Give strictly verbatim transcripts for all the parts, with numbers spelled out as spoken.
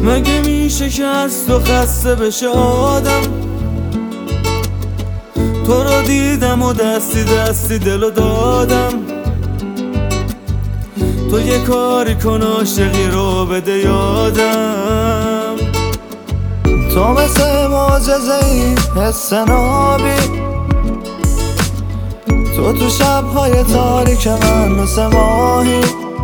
مگه میشه که از تو خسته بشه آدم؟ تو رو دیدم و دستی دستی دلو دادم. تو یه کاری کن عاشقی رو بده یادم. تو مثل معجزه ای حس نابی، تو تو شبهای تاریک من مثل ماهی،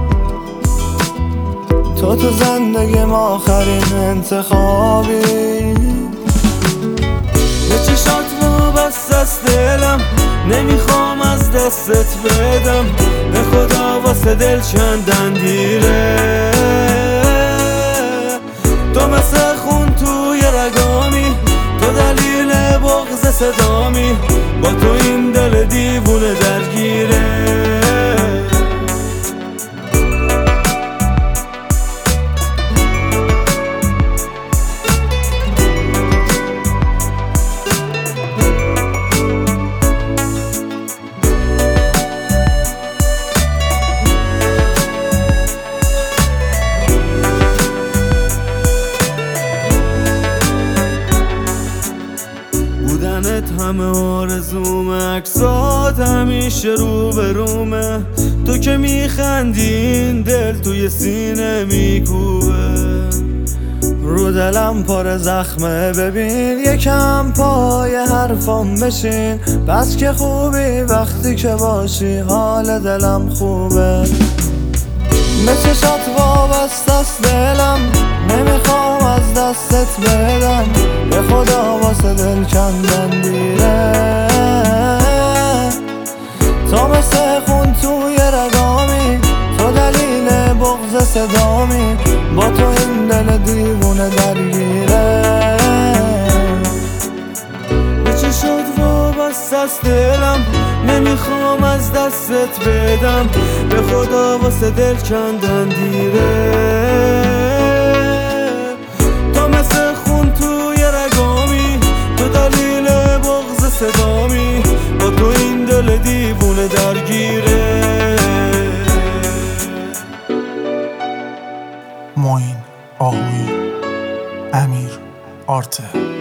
تو تو زندگیم آخرین انتخابی. به چشات وابسته است دلم، نمیخوام از دستت بدم. به خدا واسه دل چندن دیره. تو مثل خون توی رگامی، تو دلیل بغض صدامی. با تو این دل دیوونه درگیره. بودنت همه آرزوم، عکسات همیشه رو به رومه. تو که میخندین دل توی سینه میکوبه. رو دلم پر زخمه، ببین یکم پای حرفام بشین. بس که خوبی وقتی که باشی، حال دلم خوبه. به چشات وابسته است دلم، نمیخوام از دستت بدم. به خدا واسه دل کندن دیره. تو مثل خون توی رگامی، تو دلیل بغض صدامی. با تو این دل دیوونه درگیره. به چشات وابسته است دلم، نمیخوام از دستت بدم. به خدا واسه دل کندن دیره. تو مثل خون توی رگامی، تو دلیل بغض صدامی. با تو این دل دیوونه درگیره. معین آهویی، امیر آرته.